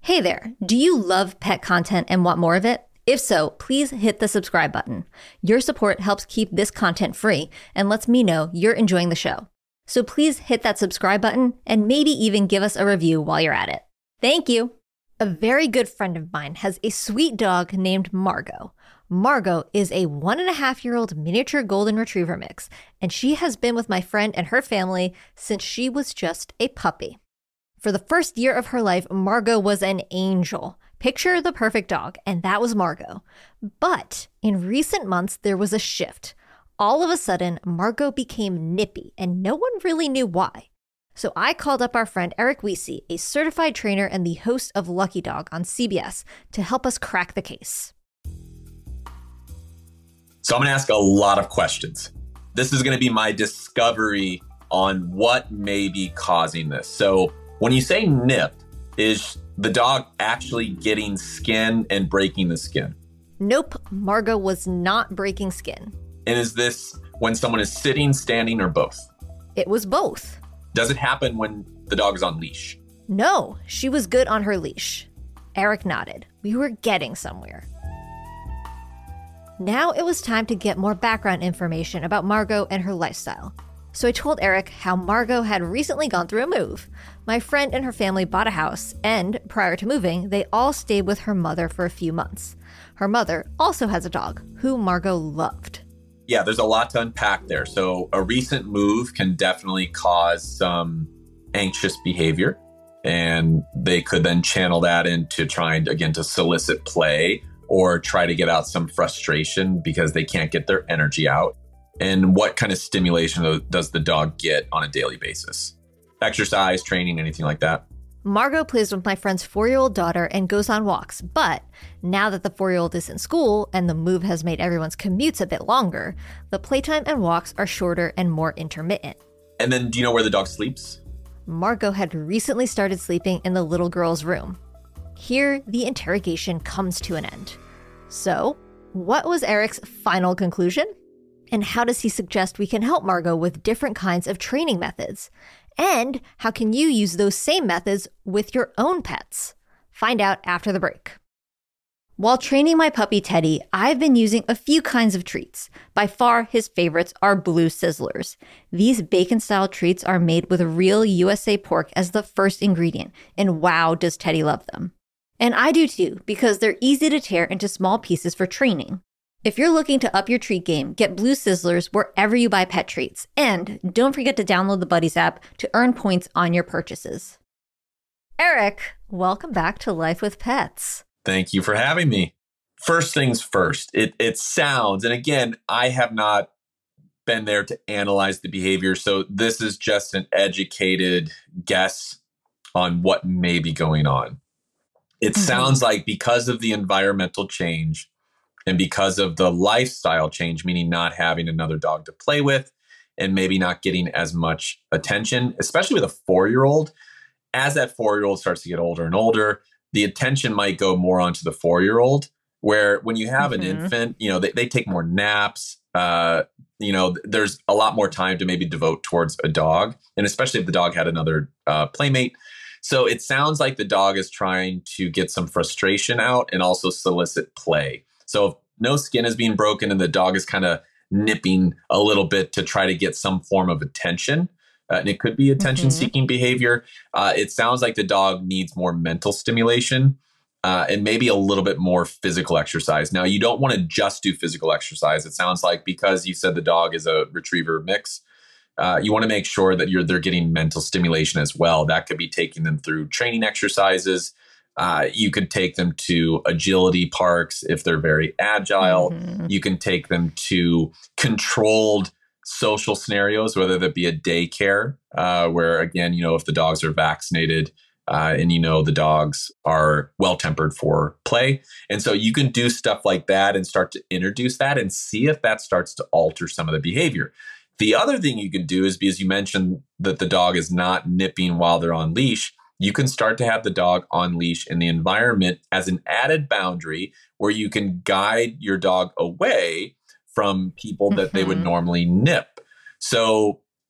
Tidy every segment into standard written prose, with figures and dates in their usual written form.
Hey there, do you love pet content and want more of it? If so, please hit the subscribe button. Your support helps keep this content free and lets me know you're enjoying the show. So please hit that subscribe button and maybe even give us a review while you're at it. Thank you. A very good friend of mine has a sweet dog named Margot. Margot is a 1.5-year-old miniature golden retriever mix, and she has been with my friend and her family since she was just a puppy. For the first year of her life, Margot was an angel. Picture the perfect dog, and that was Margot. But in recent months, there was a shift. All of a sudden, Margot became nippy, and no one really knew why. So I called up our friend Eric Wiese, a certified trainer and the host of Lucky Dog on CBS, to help us crack the case. So I'm going to ask a lot of questions. This is going to be my discovery on what may be causing this. So when you say nip, is the dog actually getting skin and breaking the skin? Nope, Margot was not breaking skin. And is this when someone is sitting, standing, or both? It was both. Does it happen when the dog is on leash? No, she was good on her leash. Eric nodded. We were getting somewhere. Now it was time to get more background information about Margot and her lifestyle. So I told Eric how Margot had recently gone through a move. My friend and her family bought a house, and prior to moving, they all stayed with her mother for a few months. Her mother also has a dog, who Margot loved. Yeah, there's a lot to unpack there. So a recent move can definitely cause some anxious behavior, and they could then channel that into trying, again, to solicit play or try to get out some frustration because they can't get their energy out. And what kind of stimulation does the dog get on a daily basis? Exercise, training, anything like that? Margot plays with my friend's 4-year-old daughter and goes on walks, but now that the 4-year-old is in school and the move has made everyone's commutes a bit longer, the playtime and walks are shorter and more intermittent. And then do you know where the dog sleeps? Margot had recently started sleeping in the little girl's room. Here, the interrogation comes to an end. So, what was Eric's final conclusion? And how does he suggest we can help Margot with different kinds of training methods? And how can you use those same methods with your own pets? Find out after the break. While training my puppy Teddy, I've been using a few kinds of treats. By far, his favorites are Blue Sizzlers. These bacon-style treats are made with real USA pork as the first ingredient, and wow, does Teddy love them. And I do too, because they're easy to tear into small pieces for training. If you're looking to up your treat game, get Blue Sizzlers wherever you buy pet treats. And don't forget to download the Buddies app to earn points on your purchases. Eric, welcome back to Life with Pets. Thank you for having me. First things first, it sounds, and again, I have not been there to analyze the behavior, so this is just an educated guess on what may be going on. It sounds like because of the environmental change, and because of the lifestyle change, meaning not having another dog to play with and maybe not getting as much attention, especially with a 4-year-old, as that 4-year-old starts to get older and older, the attention might go more onto the 4-year-old, where when you have an infant, they take more naps. There's a lot more time to maybe devote towards a dog. And especially if the dog had another playmate. So it sounds like the dog is trying to get some frustration out and also solicit play. So if no skin is being broken and the dog is kind of nipping a little bit to try to get some form of attention, and it could be attention-seeking behavior, it sounds like the dog needs more mental stimulation and maybe a little bit more physical exercise. Now, you don't want to just do physical exercise. It sounds like because you said the dog is a retriever mix, you want to make sure that they're getting mental stimulation as well. That could be taking them through training exercises. You could take them to agility parks if they're very agile. You can take them to controlled social scenarios, whether that be a daycare, where, again, if the dogs are vaccinated and the dogs are well-tempered for play. And so you can do stuff like that and start to introduce that and see if that starts to alter some of the behavior. The other thing you can do is, because you mentioned that the dog is not nipping while they're on leash, you can start to have the dog on leash in the environment as an added boundary where you can guide your dog away from people that they would normally nip. So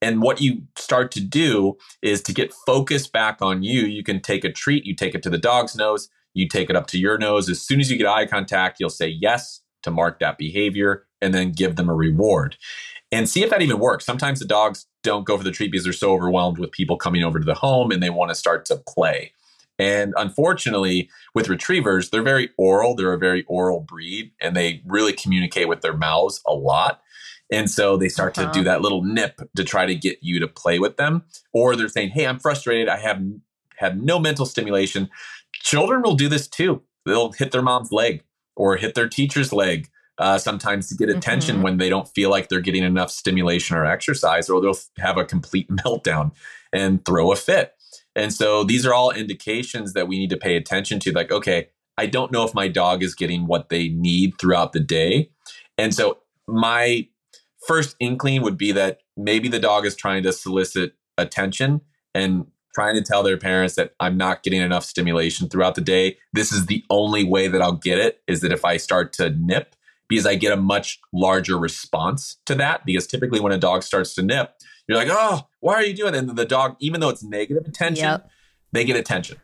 And what you start to do is to get focus back on you. You can take a treat, you take it to the dog's nose, you take it up to your nose. As soon as you get eye contact, you'll say yes to mark that behavior and then give them a reward. And see if that even works. Sometimes the dogs don't go for the treat because they're so overwhelmed with people coming over to the home and they want to start to play. And unfortunately, with retrievers, they're very oral. They're a very oral breed, and they really communicate with their mouths a lot. And so they start to do that little nip to try to get you to play with them. Or they're saying, hey, I'm frustrated. I have no mental stimulation. Children will do this too. They'll hit their mom's leg or hit their teacher's leg. Sometimes to get attention when they don't feel like they're getting enough stimulation or exercise, or they'll have a complete meltdown and throw a fit. And so these are all indications that we need to pay attention to. Like, okay, I don't know if my dog is getting what they need throughout the day. And so my first inkling would be that maybe the dog is trying to solicit attention and trying to tell their parents that I'm not getting enough stimulation throughout the day. This is the only way that I'll get it, is that if I start to nip, because I get a much larger response to that. Because typically when a dog starts to nip, you're like, oh, why are you doing it? And the dog, even though it's negative attention, they get attention.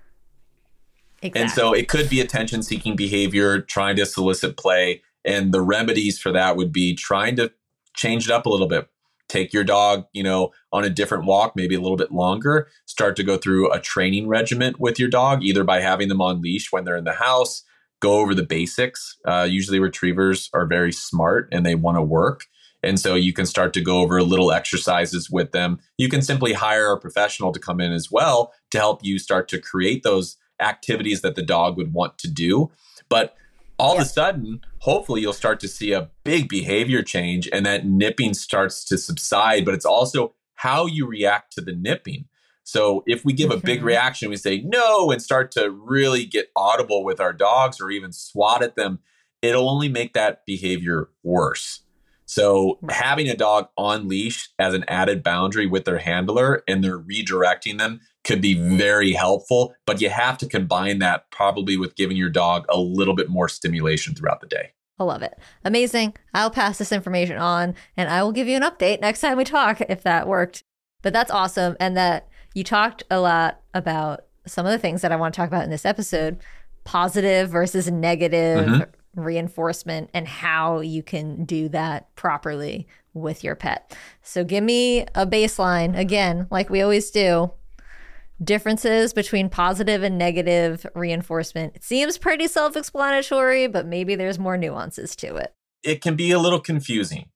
Exactly. And so it could be attention-seeking behavior, trying to solicit play. And the remedies for that would be trying to change it up a little bit. Take your dog, on a different walk, maybe a little bit longer. Start to go through a training regimen with your dog, either by having them on leash when they're in the house. Go over the basics. Usually retrievers are very smart and they want to work. And so you can start to go over little exercises with them. You can simply hire a professional to come in as well to help you start to create those activities that the dog would want to do. But all of a sudden, hopefully you'll start to see a big behavior change and that nipping starts to subside. But it's also how you react to the nipping. So if we give a big reaction, we say no and start to really get audible with our dogs or even swat at them, it'll only make that behavior worse. So having a dog on leash as an added boundary with their handler and they're redirecting them could be very helpful, but you have to combine that probably with giving your dog a little bit more stimulation throughout the day. I love it. Amazing. I'll pass this information on and I will give you an update next time we talk if that worked. But that's awesome. And that you talked a lot about some of the things that I want to talk about in this episode, positive versus negative reinforcement and how you can do that properly with your pet. So give me a baseline, again, like we always do. Differences between positive and negative reinforcement. It seems pretty self-explanatory, but maybe there's more nuances to it. It can be a little confusing.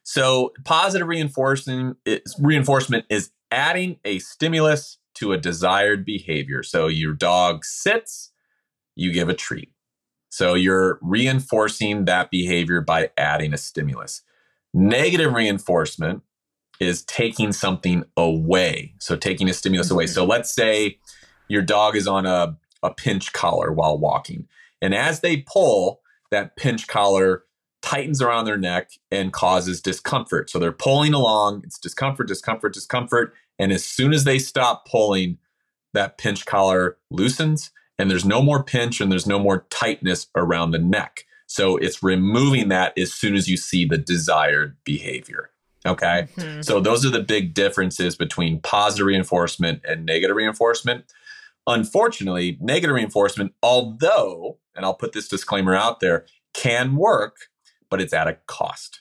So positive reinforcement is adding a stimulus to a desired behavior. So your dog sits, you give a treat. So you're reinforcing that behavior by adding a stimulus. Negative reinforcement is taking something away. So taking a stimulus away. So let's say your dog is on a pinch collar while walking. And as they pull, that pinch collar tightens around their neck and causes discomfort. So they're pulling along. It's discomfort, discomfort, discomfort. And as soon as they stop pulling, that pinch collar loosens and there's no more pinch and there's no more tightness around the neck. So it's removing that as soon as you see the desired behavior. Okay. So those are the big differences between positive reinforcement and negative reinforcement. Unfortunately, negative reinforcement, although, and I'll put this disclaimer out there, can work, but it's at a cost.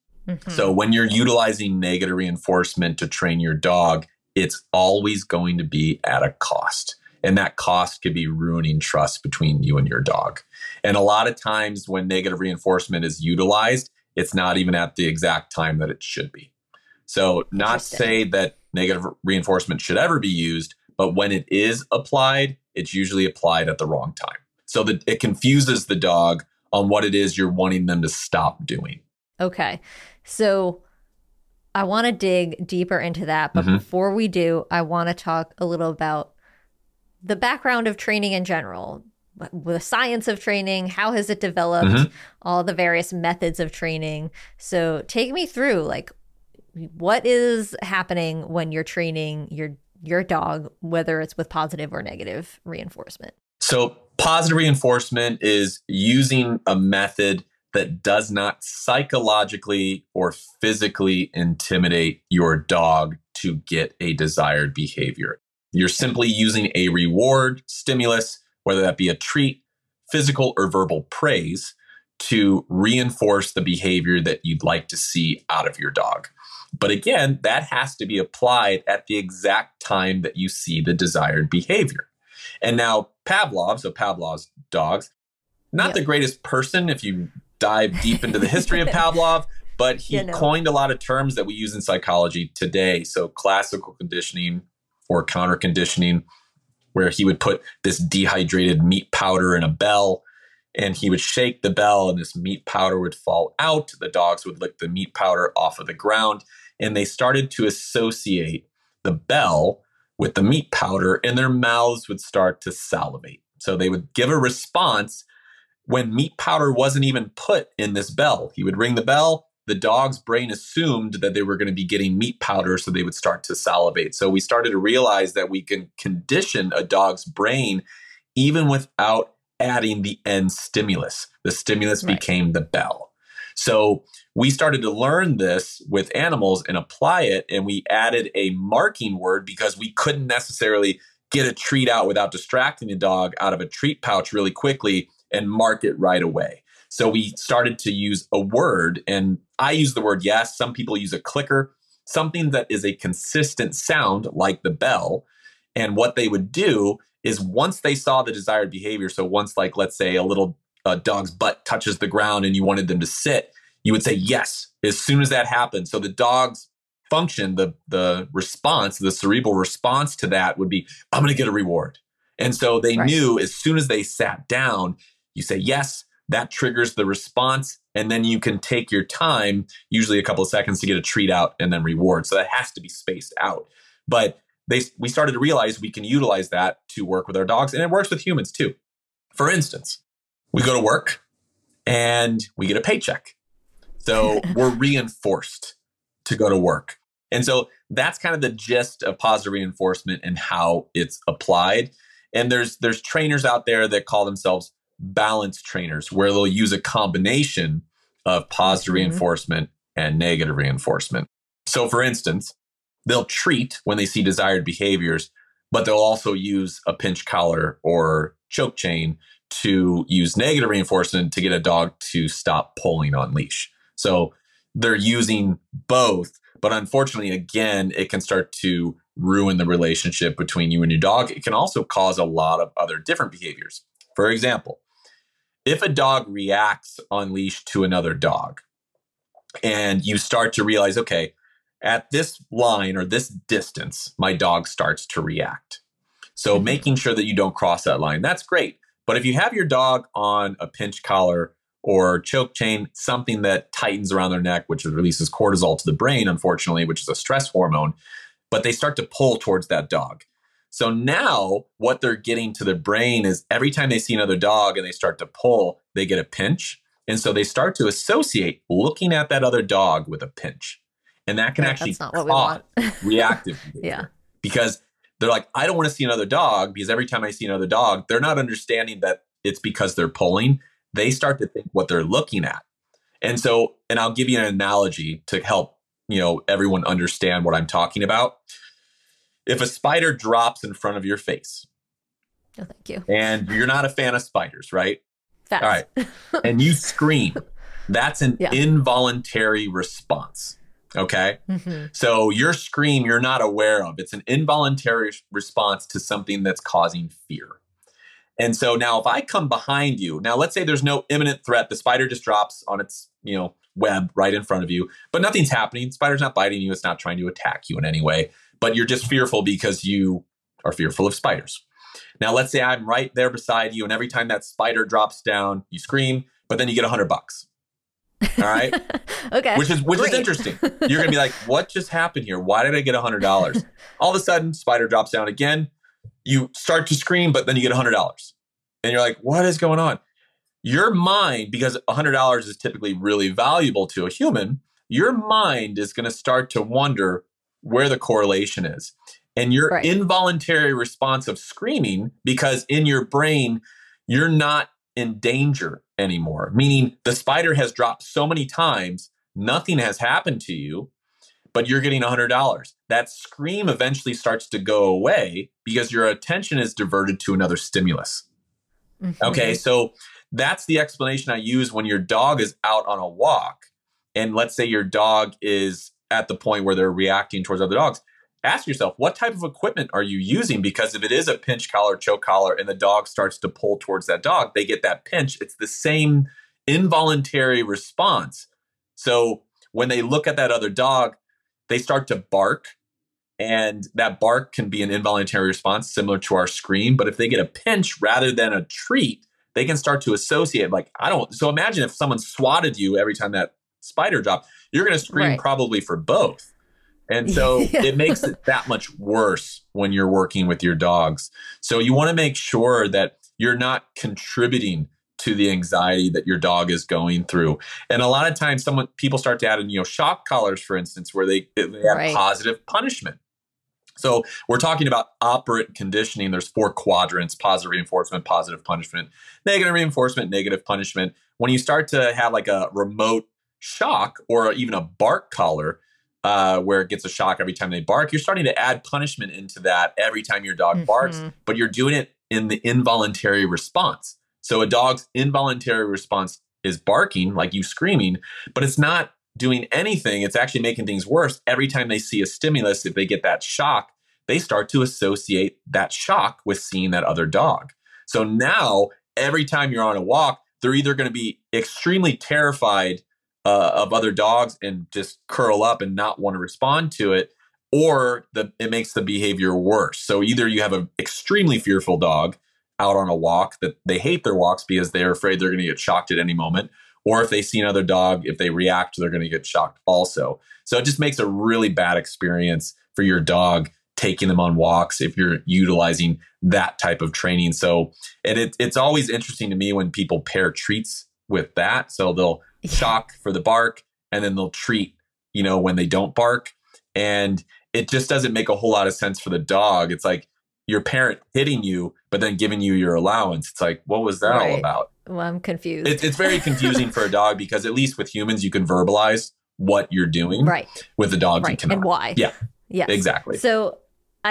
So when you're utilizing negative reinforcement to train your dog, it's always going to be at a cost. And that cost could be ruining trust between you and your dog. And a lot of times when negative reinforcement is utilized, it's not even at the exact time that it should be. So not say that negative reinforcement should ever be used, but when it is applied, it's usually applied at the wrong time. So that it confuses the dog on what it is you're wanting them to stop doing. Okay. So I want to dig deeper into that. But before we do, I want to talk a little about the background of training in general, the science of training, how has it developed, all the various methods of training. So take me through, like, what is happening when you're training your dog, whether it's with positive or negative reinforcement? So positive reinforcement is using a method that does not psychologically or physically intimidate your dog to get a desired behavior. You're simply using a reward stimulus, whether that be a treat, physical or verbal praise, to reinforce the behavior that you'd like to see out of your dog. But again, that has to be applied at the exact time that you see the desired behavior. And now Pavlov, so Pavlov's dogs, not the greatest person if you dive deep into the history of Pavlov, but he coined a lot of terms that we use in psychology today. So classical conditioning or counter conditioning, where he would put this dehydrated meat powder in a bell and he would shake the bell and this meat powder would fall out. The dogs would lick the meat powder off of the ground, and they started to associate the bell with the meat powder and their mouths would start to salivate. So they would give a response when meat powder wasn't even put in this bell. He would ring the bell. The dog's brain assumed that they were going to be getting meat powder, so they would start to salivate. So we started to realize that we can condition a dog's brain even without adding the end stimulus. The stimulus became the bell. So we started to learn this with animals and apply it, and we added a marking word because we couldn't necessarily get a treat out without distracting the dog out of a treat pouch really quickly and mark it right away. So we started to use a word, and I use the word yes. Some people use a clicker, something that is a consistent sound like the bell. And what they would do is once they saw the desired behavior, so once, like, let's say a dog's butt touches the ground and you wanted them to sit, you would say yes as soon as that happened. So the dog's function, the response, the cerebral response to that would be, I'm going to get a reward. And so they knew as soon as they sat down, you say yes, that triggers the response, and then you can take your time, usually a couple of seconds, to get a treat out and then reward. So that has to be spaced out. But we started to realize we can utilize that to work with our dogs, and it works with humans too. For instance, we go to work and we get a paycheck. So we're reinforced to go to work. And so that's kind of the gist of positive reinforcement and how it's applied. And there's trainers out there that call themselves balance trainers, where they'll use a combination of positive reinforcement and negative reinforcement. So for instance, they'll treat when they see desired behaviors, but they'll also use a pinch collar or choke chain to use negative reinforcement to get a dog to stop pulling on leash. So they're using both, but unfortunately, again, it can start to ruin the relationship between you and your dog. It can also cause a lot of other different behaviors. For example, if a dog reacts on leash to another dog and you start to realize, okay, at this line or this distance, my dog starts to react. So making sure that you don't cross that line, that's great. But if you have your dog on a pinch collar or choke chain, something that tightens around their neck, which releases cortisol to the brain, unfortunately, which is a stress hormone, but they start to pull towards that dog. So now what they're getting to their brain is every time they see another dog and they start to pull, they get a pinch. And so they start to associate looking at that other dog with a pinch. And that can actually cause reactive behavior. Because they're like, I don't want to see another dog, because every time I see another dog, they're not understanding that it's because they're pulling. They start to think what they're looking at. And so, and I'll give you an analogy to help, everyone understand what I'm talking about. If a spider drops in front of your face, oh, thank you. And you're not a fan of spiders, right? Facts. All right. And you scream, that's an involuntary response. Okay. So your scream, you're not aware of. It's an involuntary response to something that's causing fear. And so now if I come behind you, now let's say there's no imminent threat. The spider just drops on its, web right in front of you, but nothing's happening. The spider's not biting you. It's not trying to attack you in any way, but you're just fearful because you are fearful of spiders. Now, let's say I'm right there beside you, and every time that spider drops down, you scream, but then you get $100. All right. Okay. Which is interesting. You're going to be like, what just happened here? Why did I get $100? All of a sudden, spider drops down again. You start to scream, but then you get $100. And you're like, what is going on? Your mind, because $100 is typically really valuable to a human, your mind is going to start to wonder where the correlation is. And your involuntary response of screaming, because in your brain, you're not in danger anymore, meaning the spider has dropped so many times, nothing has happened to you, but you're getting $100. That scream eventually starts to go away because your attention is diverted to another stimulus. Mm-hmm. Okay, so that's the explanation I use when your dog is out on a walk. And let's say your dog is at the point where they're reacting towards other dogs. Ask yourself, what type of equipment are you using? Because if it is a pinch collar, choke collar, and the dog starts to pull towards that dog, they get that pinch. It's the same involuntary response. So when they look at that other dog, they start to bark. And that bark can be an involuntary response similar to our scream. But if they get a pinch rather than a treat, they can start to associate So imagine if someone swatted you every time that spider dropped, you're going to scream probably for both. And so it makes it that much worse when you're working with your dogs. So you want to make sure that you're not contributing to the anxiety that your dog is going through. And a lot of times people start to add in, shock collars, for instance, where they add positive punishment. So we're talking about operant conditioning. There's 4 quadrants: positive reinforcement, positive punishment, negative reinforcement, negative punishment. When you start to have like a remote shock or even a bark collar, where it gets a shock every time they bark, you're starting to add punishment into that every time your dog barks, but you're doing it in the involuntary response. So a dog's involuntary response is barking, like you screaming, but it's not doing anything. It's actually making things worse. Every time they see a stimulus, if they get that shock, they start to associate that shock with seeing that other dog. So now every time you're on a walk, they're either going to be extremely terrified of other dogs and just curl up and not want to respond to it, or it makes the behavior worse. So either you have an extremely fearful dog out on a walk that they hate their walks because they're afraid they're going to get shocked at any moment, or if they see another dog, if they react, they're going to get shocked also. So it just makes a really bad experience for your dog taking them on walks if you're utilizing that type of training. So it's always interesting to me when people pair treats with that. So they'll shock for the bark and then they'll treat, when they don't bark. And it just doesn't make a whole lot of sense for the dog. It's like your parent hitting you, but then giving you your allowance. It's like, what was that all about? Well, I'm confused. It's very confusing for a dog because at least with humans, you can verbalize what you're doing. Right. With the dogs, you cannot. And why. Yeah. Yes. Exactly. So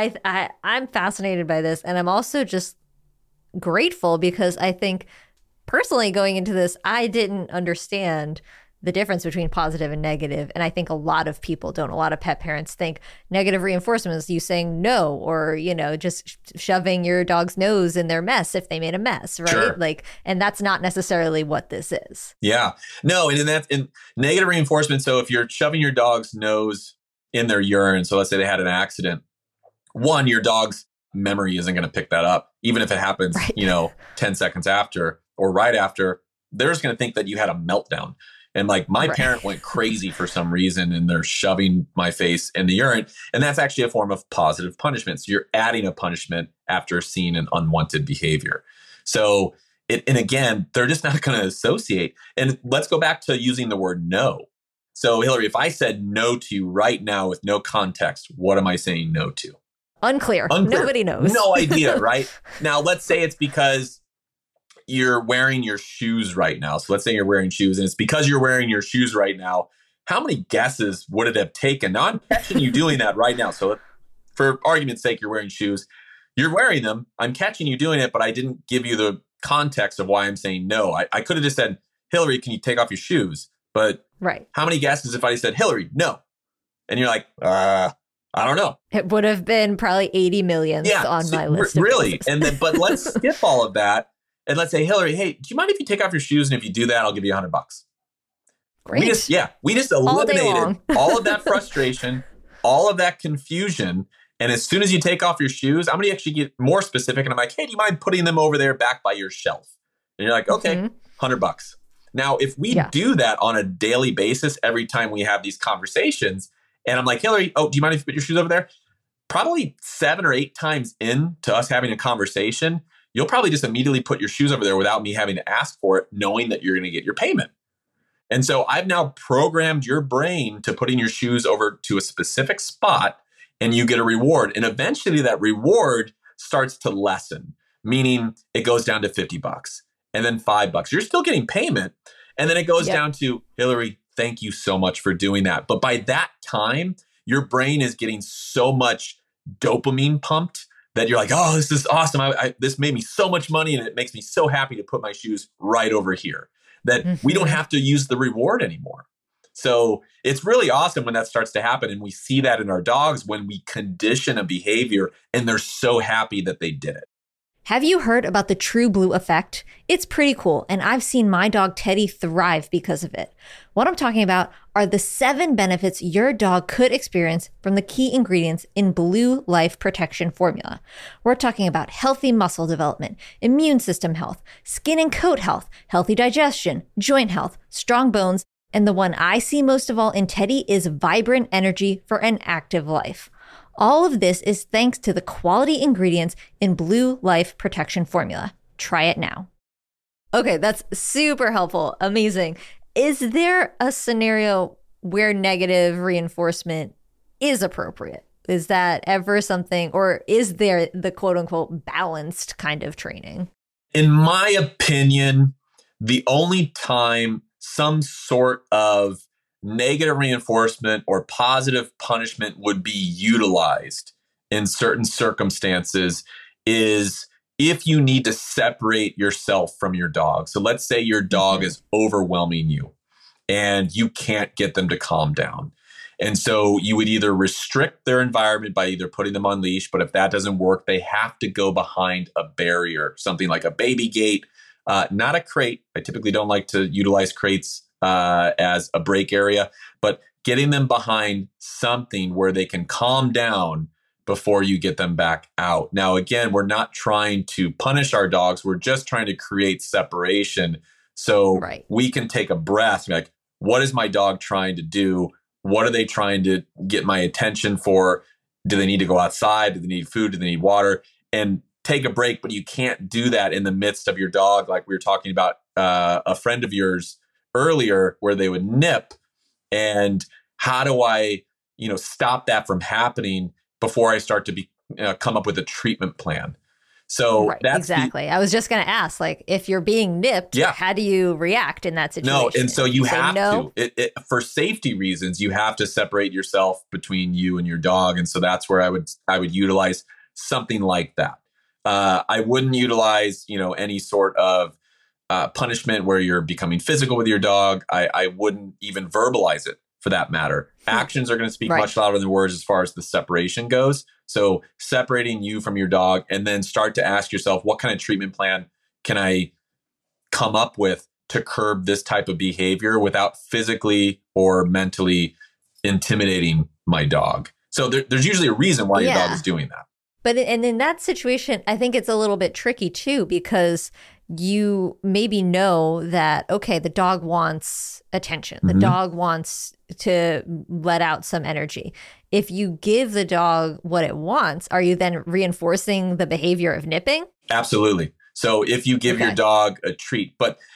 I'm fascinated by this. And I'm also just grateful because I think personally going into this, I didn't understand the difference between positive and negative. And I think a lot of people don't. A lot of pet parents think negative reinforcement is you saying no, or, just shoving your dog's nose in their mess if they made a mess, right? Sure. And that's not necessarily what this is. Yeah. No, and that's in negative reinforcement. So if you're shoving your dog's nose in their urine, so let's say they had an accident, one, your dog's memory isn't going to pick that up. Even if it happens, 10 seconds after or right after, they're just going to think that you had a meltdown. And my parent went crazy for some reason and they're shoving my face in the urine. And that's actually a form of positive punishment. So you're adding a punishment after seeing an unwanted behavior. So and again, they're just not going to associate. And let's go back to using the word no. So Hillary, if I said no to you right now with no context, what am I saying no to? Unclear. Nobody knows. No idea, right? Now, let's say it's because you're wearing your shoes right now. So let's say you're wearing shoes and it's because you're wearing your shoes right now. How many guesses would it have taken? Now I'm catching you doing that right now. So for argument's sake, you're wearing shoes. You're wearing them. I'm catching you doing it, but I didn't give you the context of why I'm saying no. I could have just said, Hillary, can you take off your shoes? But how many guesses if I said, Hillary, no? And you're like, I don't know. It would have been probably 80 million on my list. Really? And then, but let's skip all of that. And let's say, Hillary, hey, do you mind if you take off your shoes? And if you do that, I'll give you $100. Great. We just eliminated all of that frustration, all of that confusion. And as soon as you take off your shoes, I'm going to actually get more specific. And I'm like, hey, do you mind putting them over there back by your shelf? And you're like, okay, $100. Now, if we do that on a daily basis, every time we have these conversations, and I'm like, Hillary, do you mind if you put your shoes over there? Probably 7 or 8 times into us having a conversation, you'll probably just immediately put your shoes over there without me having to ask for it, knowing that you're going to get your payment. And so I've now programmed your brain to putting your shoes over to a specific spot and you get a reward. And eventually that reward starts to lessen, meaning it goes down to $50 and then $5. You're still getting payment. And then it goes down to, Hillary, thank you so much for doing that. But by that time, your brain is getting so much dopamine pumped that you're like, oh, this is awesome. This made me so much money and it makes me so happy to put my shoes right over here that we don't have to use the reward anymore. So it's really awesome when that starts to happen. And we see that in our dogs when we condition a behavior and they're so happy that they did it. Have you heard about the True Blue effect? It's pretty cool, and I've seen my dog Teddy thrive because of it. What I'm talking about are the 7 benefits your dog could experience from the key ingredients in Blue Life Protection Formula. We're talking about healthy muscle development, immune system health, skin and coat health, healthy digestion, joint health, strong bones, and the one I see most of all in Teddy is vibrant energy for an active life. All of this is thanks to the quality ingredients in Blue Life Protection Formula. Try it now. Okay, that's super helpful. Amazing. Is there a scenario where negative reinforcement is appropriate? Is that ever something, or is there the quote unquote balanced kind of training? In my opinion, the only time some sort of negative reinforcement or positive punishment would be utilized in certain circumstances is if you need to separate yourself from your dog. So let's say your dog is overwhelming you and you can't get them to calm down. And so you would either restrict their environment by either putting them on leash, but if that doesn't work, they have to go behind a barrier, something like a baby gate, not a crate. I typically don't like to utilize crates as a break area, but getting them behind something where they can calm down before you get them back out. Now, again, we're not trying to punish our dogs. We're just trying to create separation so we can take a breath. Like, what is my dog trying to do? What are they trying to get my attention for? Do they need to go outside? Do they need food? Do they need water? And take a break, but you can't do that in the midst of your dog. Like we were talking about a friend of yours earlier where they would nip, and how do I, stop that from happening before I start to come up with a treatment plan? So that's exactly. I was just going to ask, like, if you're being nipped, how do you react in that situation? No, and so you have to, for safety reasons, you have to separate yourself between you and your dog, and so that's where I would utilize something like that. I wouldn't utilize, any sort of punishment where you're becoming physical with your dog. I wouldn't even verbalize it for that matter. Actions are going to speak much louder than words as far as the separation goes. So separating you from your dog, and then start to ask yourself, what kind of treatment plan can I come up with to curb this type of behavior without physically or mentally intimidating my dog? So there's usually a reason why your dog is doing that. But in that situation, I think it's a little bit tricky too, because you maybe know that, okay, the dog wants attention. The dog wants to let out some energy. If you give the dog what it wants, are you then reinforcing the behavior of nipping? Absolutely. So if you give your dog a treat,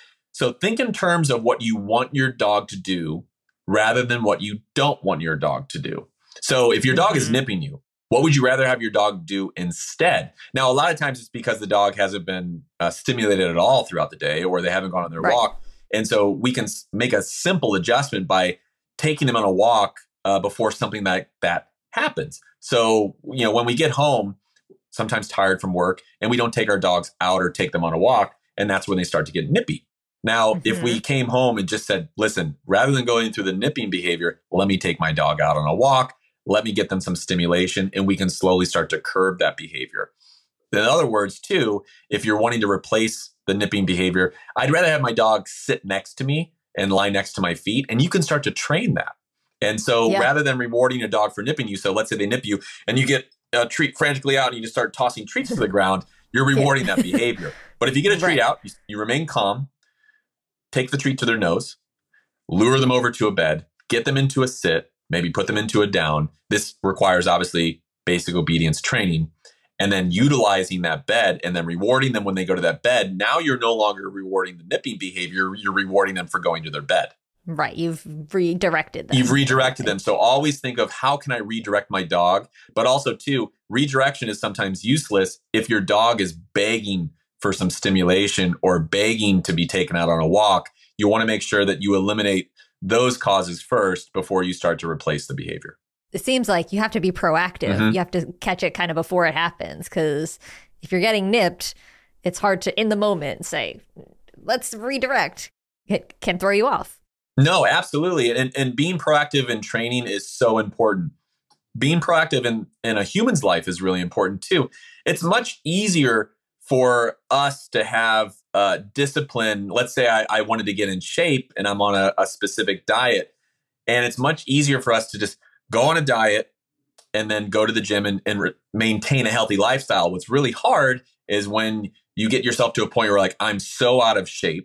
so think in terms of what you want your dog to do rather than what you don't want your dog to do. So if your dog is nipping you, what would you rather have your dog do instead? Now, a lot of times it's because the dog hasn't been stimulated at all throughout the day, or they haven't gone on their walk. And so we can make a simple adjustment by taking them on a walk before something like that happens. So, when we get home, sometimes tired from work, and we don't take our dogs out or take them on a walk, and that's when they start to get nippy. Now, if we came home and just said, listen, rather than going through the nipping behavior, let me take my dog out on a walk. Let me get them some stimulation, and we can slowly start to curb that behavior. In other words, too, if you're wanting to replace the nipping behavior, I'd rather have my dog sit next to me and lie next to my feet, and you can start to train that. And so rather than rewarding a dog for nipping you, so let's say they nip you and you get a treat frantically out and you just start tossing treats to the ground, you're rewarding that behavior. But if you get a treat out, you remain calm, take the treat to their nose, lure them over to a bed, get them into a sit, maybe put them into a down. This requires obviously basic obedience training, and then utilizing that bed and then rewarding them when they go to that bed. Now you're no longer rewarding the nipping behavior. You're rewarding them for going to their bed. Right. You've redirected them. You've redirected them. So always think of how can I redirect my dog? But also too, redirection is sometimes useless if your dog is begging for some stimulation or begging to be taken out on a walk. You want to make sure that you eliminate those causes first before you start to replace the behavior. it seems like you have to be proactive. Mm-hmm. You have to catch it kind of before it happens, because if you're getting nipped, it's hard to, in the moment, say, let's redirect. It can throw you off. No, absolutely. And being proactive in training is so important. Being proactive in a human's life is really important too. It's much easier for us to have discipline. Let's say I wanted to get in shape and I'm on a specific diet. And it's much easier for us to just go on a diet and then go to the gym and maintain a healthy lifestyle. What's really hard is when you get yourself to a point where like, I'm so out of shape.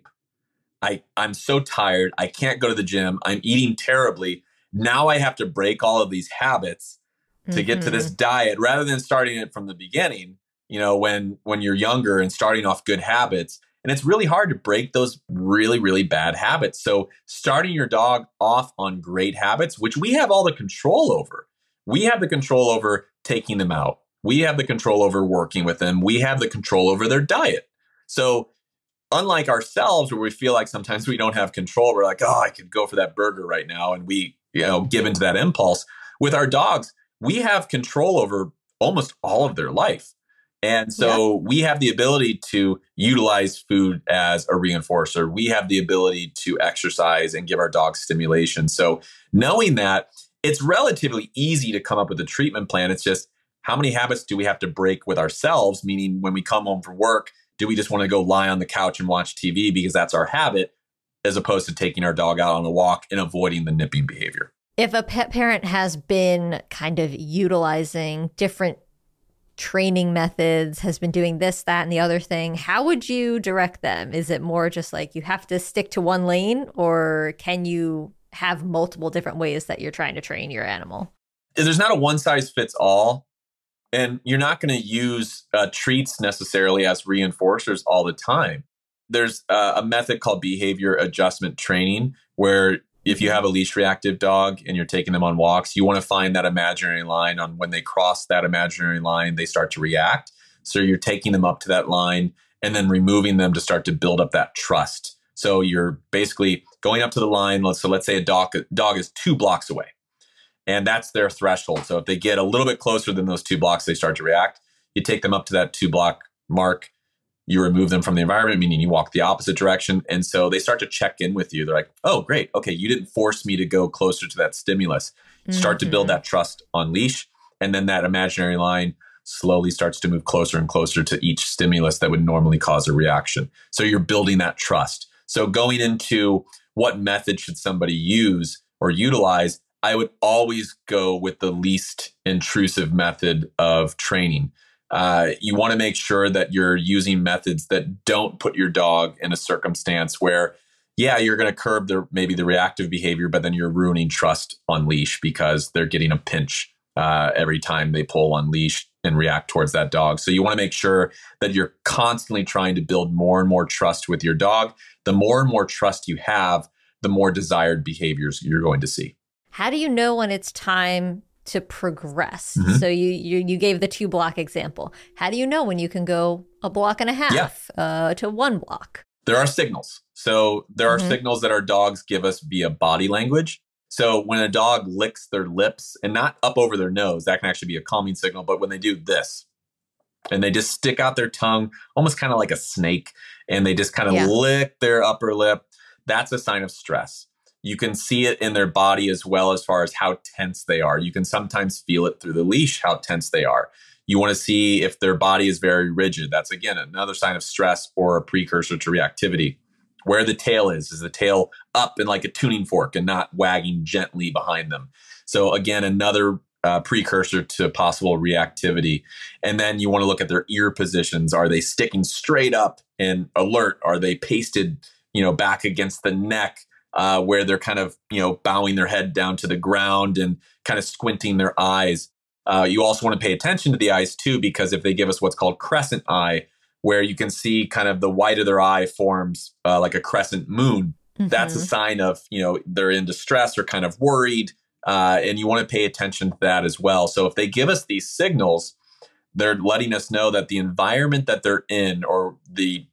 I'm so tired. I can't go to the gym. I'm eating terribly. Now I have to break all of these habits to get to this diet rather than starting it from the beginning, when you're younger and starting off good habits. And it's really hard to break those really, really bad habits. So starting your dog off on great habits, which we have all the control over. We have the control over taking them out. We have the control over working with them. We have the control over their diet. So unlike ourselves, where we feel like sometimes we don't have control, we're like, oh, I could go for that burger right now. And we, give into that impulse. With our dogs, we have control over almost all of their life. And so we have the ability to utilize food as a reinforcer. We have the ability to exercise and give our dogs stimulation. So knowing that, it's relatively easy to come up with a treatment plan. It's just, how many habits do we have to break with ourselves? Meaning when we come home from work, do we just want to go lie on the couch and watch TV because that's our habit, as opposed to taking our dog out on a walk and avoiding the nipping behavior? If a pet parent has been kind of utilizing different training methods, has been doing this, that, and the other thing, how would you direct them? Is it more just like you have to stick to one lane, or can you have multiple different ways that you're trying to train your animal? There's not a one size fits all. And you're not going to use treats necessarily as reinforcers all the time. There's a method called behavior adjustment training, where if you have a leash reactive dog and you're taking them on walks, you want to find that imaginary line. On when they cross that imaginary line, they start to react. So you're taking them up to that line and then removing them to start to build up that trust. So you're basically going up to the line. Let's say a dog is 2 blocks away. And that's their threshold. So if they get a little bit closer than those 2 blocks, they start to react. You take them up to that 2 block mark. You remove them from the environment, meaning you walk the opposite direction. And so they start to check in with you. They're like, oh, great. Okay, you didn't force me to go closer to that stimulus. Start to build that trust on leash. And then that imaginary line slowly starts to move closer and closer to each stimulus that would normally cause a reaction. So you're building that trust. So going into what method should somebody use or utilize, I would always go with the least intrusive method of training. You want to make sure that you're using methods that don't put your dog in a circumstance where, you're going to curb maybe the reactive behavior, but then you're ruining trust on leash because they're getting a pinch every time they pull on leash and react towards that dog. So you want to make sure that you're constantly trying to build more and more trust with your dog. The more and more trust you have, the more desired behaviors you're going to see. How do you know when it's time to progress? Mm-hmm. So you gave the 2 block example. How do you know when you can go a block and a half to 1 block? There are signals. So there are signals that our dogs give us via body language. So when a dog licks their lips, and not up over their nose, that can actually be a calming signal. But when they do this, and they just stick out their tongue, almost kind of like a snake, and they just kind of lick their upper lip, that's a sign of stress. You can see it in their body as well, as far as how tense they are. You can sometimes feel it through the leash, how tense they are. You want to see if their body is very rigid. That's, again, another sign of stress or a precursor to reactivity. Where the tail is the tail up in like a tuning fork and not wagging gently behind them? So again, another precursor to possible reactivity. And then you want to look at their ear positions. Are they sticking straight up and alert? Are they pasted, back against the neck? Where they're kind of, bowing their head down to the ground and kind of squinting their eyes. You also want to pay attention to the eyes too, because if they give us what's called crescent eye, where you can see kind of the white of their eye forms like a crescent moon, that's a sign of, they're in distress or kind of worried. And you want to pay attention to that as well. So if they give us these signals, they're letting us know that the environment that they're in, or the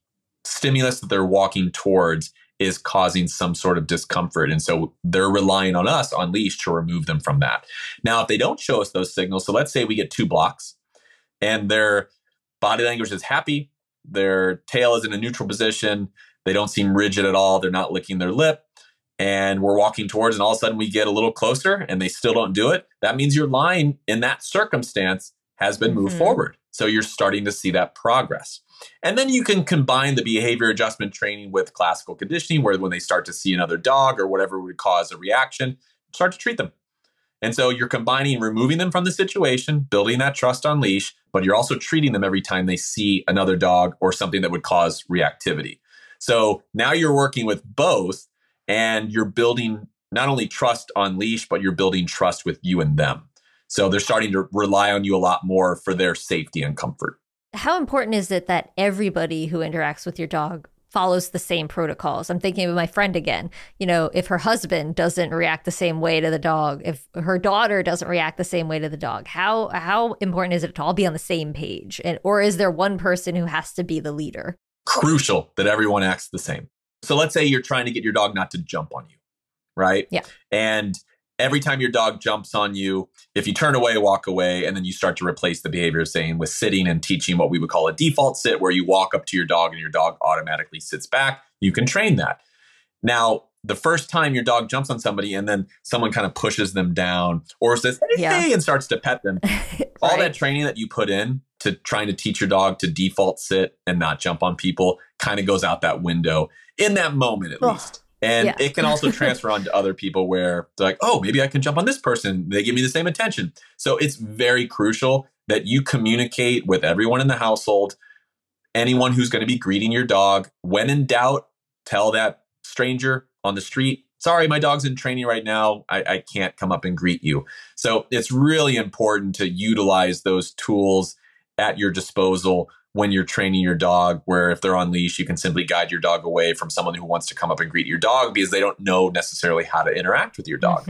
stimulus that they're walking towards is causing some sort of discomfort. And so they're relying on us on leash to remove them from that. Now, if they don't show us those signals, so let's say we get 2 blocks and their body language is happy, their tail is in a neutral position, they don't seem rigid at all, they're not licking their lip, and we're walking towards, and all of a sudden we get a little closer and they still don't do it, that means your line in that circumstance has been moved forward. So you're starting to see that progress. And then you can combine the behavior adjustment training with classical conditioning, where when they start to see another dog or whatever would cause a reaction, start to treat them. And so you're combining removing them from the situation, building that trust on leash, but you're also treating them every time they see another dog or something that would cause reactivity. So now you're working with both, and you're building not only trust on leash, but you're building trust with you and them. So they're starting to rely on you a lot more for their safety and comfort. How important is it that everybody who interacts with your dog follows the same protocols? I'm thinking of my friend again. You know, if her husband doesn't react the same way to the dog, if her daughter doesn't react the same way to the dog, how important is it to all be on the same page? Or is there one person who has to be the leader? Crucial that everyone acts the same. So let's say you're trying to get your dog not to jump on you, right? Yeah. And every time your dog jumps on you, if you turn away, walk away, and then you start to replace the behavior saying with sitting and teaching what we would call a default sit, where you walk up to your dog and your dog automatically sits back, you can train that. Now, the first time your dog jumps on somebody and then someone kind of pushes them down or says, hey, and starts to pet them, right. All that training that you put in to trying to teach your dog to default sit and not jump on people kind of goes out that window in that moment, at least. And it can also transfer on to other people where they're like, oh, maybe I can jump on this person. They give me the same attention. So it's very crucial that you communicate with everyone in the household, anyone who's going to be greeting your dog. When in doubt, tell that stranger on the street, sorry, my dog's in training right now. I can't come up and greet you. So it's really important to utilize those tools at your disposal when you're training your dog, where if they're on leash, you can simply guide your dog away from someone who wants to come up and greet your dog because they don't know necessarily how to interact with your dog.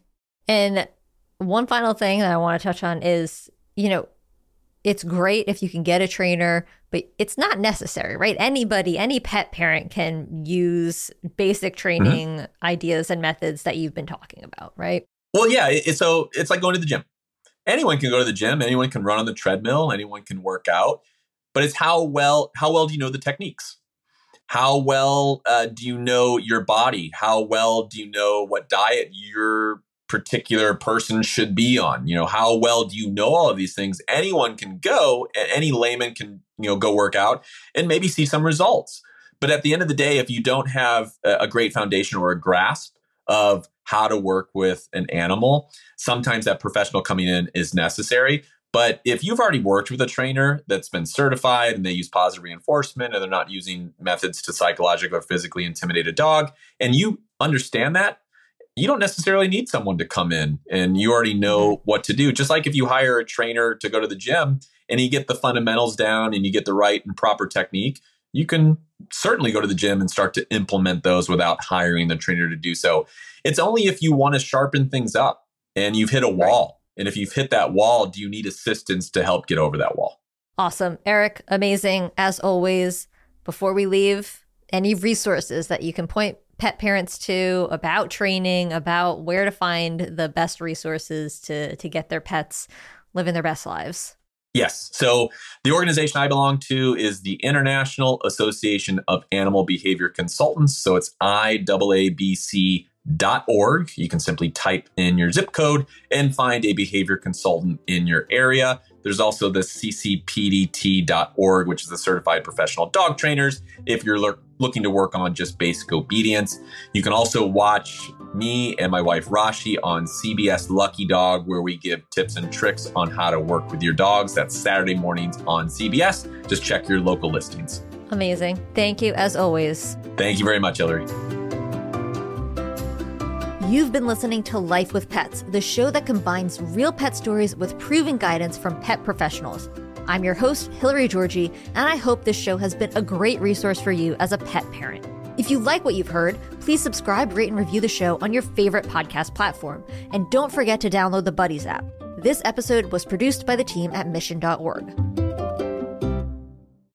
And one final thing that I want to touch on is, you know, it's great if you can get a trainer, but it's not necessary, right? Anybody, any pet parent can use basic training ideas and methods that you've been talking about, right? Well, yeah. So it's like going to the gym. Anyone can go to the gym. Anyone can run on the treadmill. Anyone can work out. But it's how well do you know the techniques? How well do you know your body? How well do you know what diet your particular person should be on? You know, how well do you know all of these things? Anyone can go, and any layman can, go work out and maybe see some results. But at the end of the day, if you don't have a great foundation or a grasp of how to work with an animal, sometimes that professional coming in is necessary. But if you've already worked with a trainer that's been certified and they use positive reinforcement and they're not using methods to psychologically or physically intimidate a dog, and you understand that, you don't necessarily need someone to come in and you already know what to do. Just like if you hire a trainer to go to the gym and you get the fundamentals down and you get the right and proper technique, you can certainly go to the gym and start to implement those without hiring the trainer to do so. It's only if you want to sharpen things up and you've hit a wall. Right. And if you've hit that wall, do you need assistance to help get over that wall? Awesome. Eric, amazing. As always, before we leave, any resources that you can point pet parents to about training, about where to find the best resources to get their pets living their best lives? Yes. So the organization I belong to is the International Association of Animal Behavior Consultants. So it's IAABC.org. You can simply type in your zip code and find a behavior consultant in your area. There's also the ccpdt.org, which is the Certified Professional Dog Trainers, if you're looking to work on just basic obedience. You can also watch me and my wife Rashi on CBS Lucky Dog, where we give tips and tricks on how to work with your dogs. That's Saturday mornings on CBS. Just check your local listings. Amazing. Thank you, as always. Thank you very much, Hillary. You've been listening to Life with Pets, the show that combines real pet stories with proven guidance from pet professionals. I'm your host, Hillary Georgie, and I hope this show has been a great resource for you as a pet parent. If you like what you've heard, please subscribe, rate, and review the show on your favorite podcast platform. And don't forget to download the Buddies app. This episode was produced by the team at Mission.org.